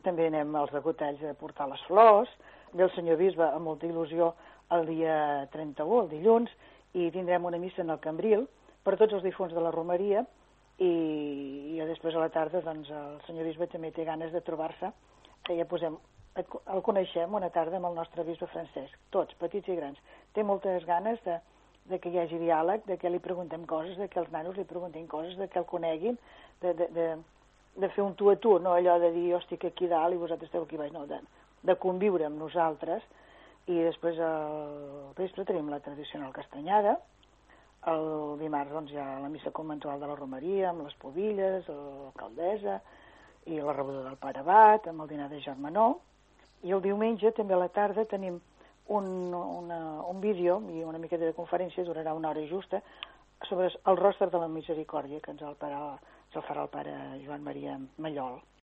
també anem als degotalls a portar les flors, ve el senyor bisbe amb molta il·lusió el dia 31, el dilluns, i tindrem una missa en el Cambril per tots els difunts de la Romeria, i després a la tarda doncs, el senyor bisbe també té ganes de trobar-se, que ja el coneixem una tarda amb el nostre bisbe Francesc, tots, petits i grans. Té moltes ganes de que hi hagi diàleg, de que li preguntem coses, de que els nanos li preguntin coses, de que el coneguin, de fer un tu a tu, no allò de dir jo estic aquí dalt i vosaltres esteu aquí baix, no, de conviure amb nosaltres. I després al vespre tenim la tradicional castanyada, el dimarts doncs, hi ha la missa conventual de la Romeria, amb les pobilles, l'alcaldessa, i la rebuda del pare abat, amb el dinar de germanor, i el diumenge també a la tarda tenim un vídeo i una miqueta de conferència, durarà una hora justa, sobre el rostre de la misericòrdia, que ens el farà el pare Joan Maria Mallol.